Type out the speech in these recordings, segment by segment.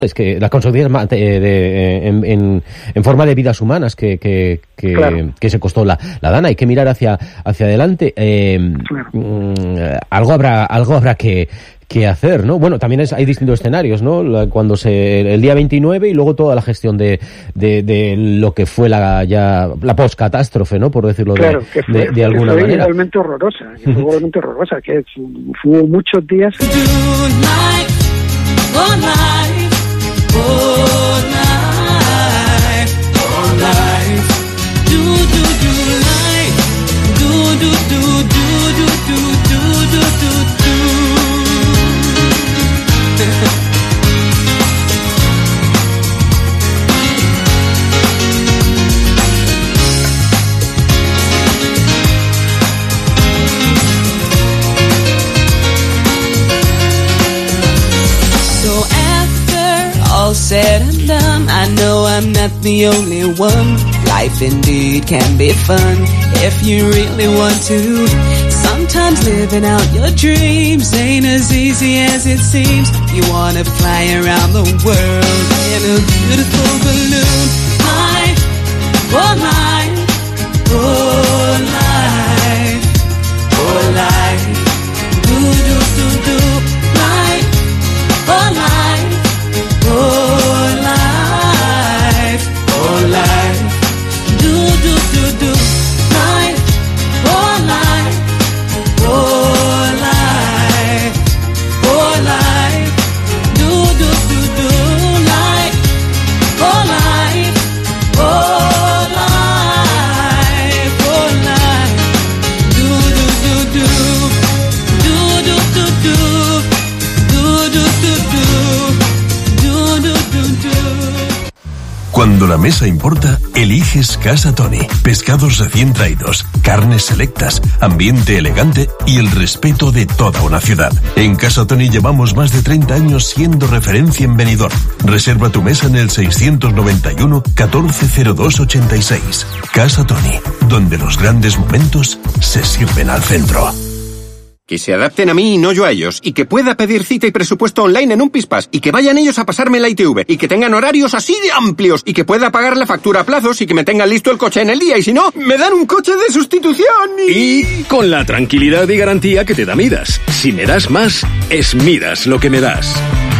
Es que la construcción en forma de vidas humanas que se costó la Dana. Hay que mirar hacia adelante. Algo habrá que hacer, ¿no? Bueno, también hay distintos escenarios, ¿no? Cuando el día 29 y luego toda la gestión de lo que fue la post-catástrofe, ¿no? Por decirlo de alguna manera. Realmente horrorosa, que hubo muchos días. All said and done, I know I'm not the only one. Life indeed can be fun if you really want to. Sometimes living out your dreams ain't as easy as it seems. You wanna fly around the world in a beautiful balloon. Life, oh life, oh life, oh life, do do do do. Life, oh life. Oh life, do do do do, life, oh life, oh life, oh life, do do do do, life, oh life, oh life, oh life, do do do do, do do do do, do do do do. Cuando la mesa importa, eliges Casa Tony. Pescados recién traídos, carnes selectas, ambiente elegante y el respeto de toda una ciudad. En Casa Tony llevamos más de 30 años siendo referencia en Benidorm. Reserva tu mesa en el 691 140286. Casa Tony, donde los grandes momentos se sirven al centro. Que se adapten a mí y no yo a ellos, y que pueda pedir cita y presupuesto online en un Pispas, y que vayan ellos a pasarme la ITV, y que tengan horarios así de amplios, y que pueda pagar la factura a plazos, y que me tengan listo el coche en el día, y si no, me dan un coche de sustitución y con la tranquilidad y garantía que te da Midas. Si me das más, es Midas lo que me das.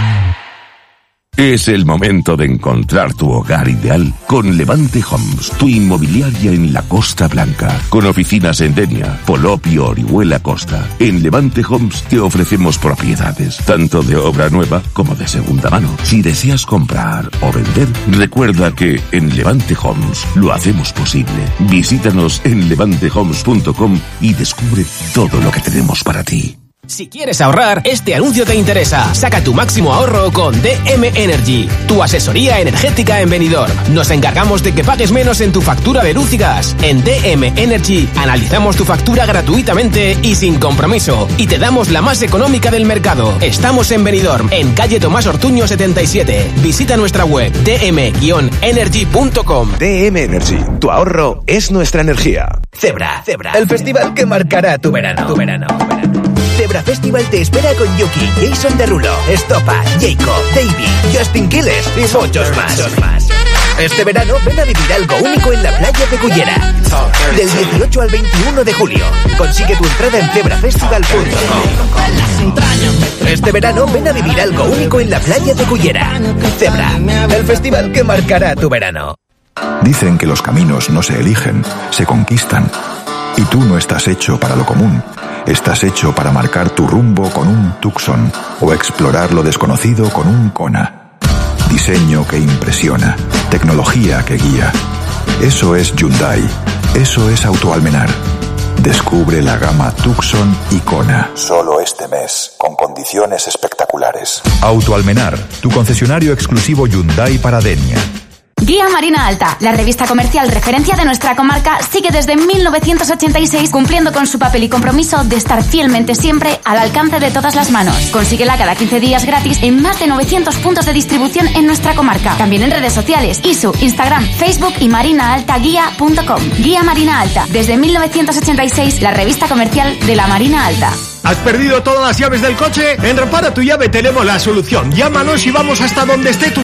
Es el momento de encontrar tu hogar ideal con Levante Homes, tu inmobiliaria en la Costa Blanca. Con oficinas en Denia, Polopio, Orihuela, Costa. En Levante Homes te ofrecemos propiedades, tanto de obra nueva como de segunda mano. Si deseas comprar o vender, recuerda que en Levante Homes lo hacemos posible. Visítanos en levantehomes.com y descubre todo lo que tenemos para ti. Si quieres ahorrar, este anuncio te interesa. Saca tu máximo ahorro con DM Energy, tu asesoría energética en Benidorm. Nos encargamos de que pagues menos en tu factura de luz y gas. En DM Energy analizamos tu factura gratuitamente y sin compromiso. Y te damos la más económica del mercado. Estamos en Benidorm, en calle Tomás Ortuño 77. Visita nuestra web dm-energy.com. DM Energy, tu ahorro es nuestra energía. Zebra, el festival que marcará tu verano. Zebra Festival te espera con Yuki, Jason Derulo, Estopa, Jacob, Davey, Justin Quiles y muchos más. Este verano ven a vivir algo único en la playa de Cullera. Del 18 al 21 de julio. Consigue tu entrada en zebrafestival.com. Este verano ven a vivir algo único en la playa de Cullera. Zebra, el festival que marcará tu verano. Dicen que los caminos no se eligen, se conquistan. Y tú no estás hecho para lo común. Estás hecho para marcar tu rumbo con un Tucson o explorar lo desconocido con un Kona. Diseño que impresiona, tecnología que guía. Eso es Hyundai, eso es Autoalmenar. Descubre la gama Tucson y Kona. Solo este mes, con condiciones espectaculares. Autoalmenar, tu concesionario exclusivo Hyundai para Denia. Guía Marina Alta, la revista comercial referencia de nuestra comarca, sigue desde 1986 cumpliendo con su papel y compromiso de estar fielmente siempre al alcance de todas las manos. Consíguela cada 15 días gratis en más de 900 puntos de distribución en nuestra comarca. También en redes sociales, ISU, Instagram, Facebook y marinaaltaguía.com. Guía Marina Alta, desde 1986, la revista comercial de la Marina Alta. ¿Has perdido todas las llaves del coche? En Repara tu Llave tenemos la solución. Llámanos y vamos hasta donde esté tu